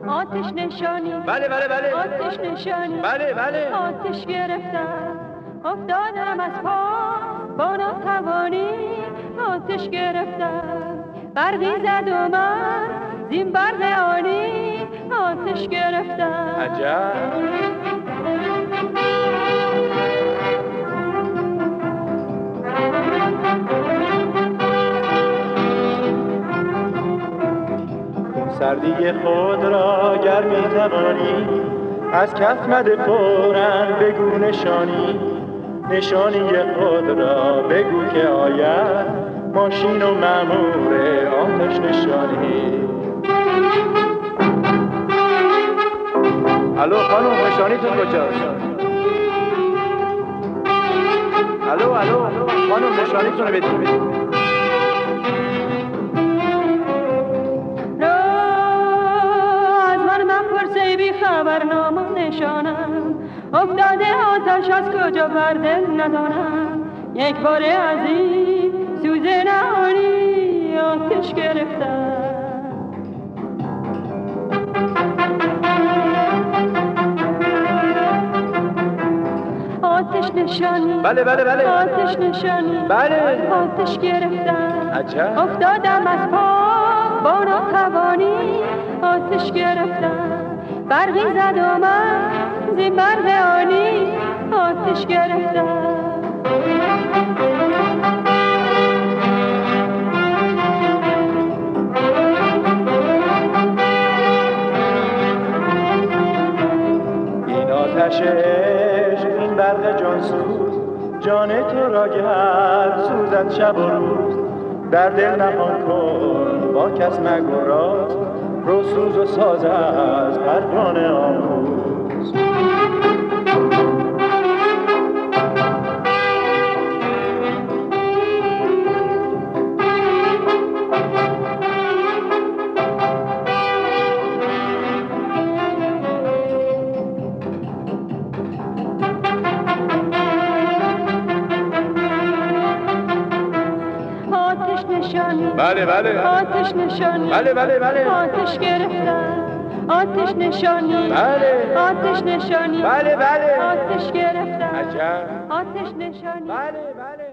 آتش نشانی بله بله بله آتش نشانی بله بله آتش گرفتم افتادم از پا با ناتوانی آتش گرفتم برقی زد و من زین برق آنی آتش گرفتم عجب سردی خود را گر می‌توانی از کف مده فوراً بگو نشانی خود را بگو که آید ماشین و مأمور آتش نشانی. الو خانم نشانیتون کجاست؟ الو خانم نشانیتون رو بدید. خبرنامه نشانم افتاده آتش از کجا بر دل ندانم یک بار از این سوز نهانی آتش گرفتم آتش نشانی بله بله بله آتش نشانی بله آتش گرفتم عجب افتادم از پا با ناتوانی آتش گرفتم برقی زد و من زین برق آنی آتش گرفتم این آتش عشق این برق جانسوز جان تو را گر سوزد شب و روز در دل نهان کن با کس مگو راز رو سوز و ساز از پروانه آموز. بله بله آتش نشانی بله بله بله آتش گرفتم آتش نشانی بله آتش نشانی بله بله آتش گرفتم عجب آتش نشانی بله بله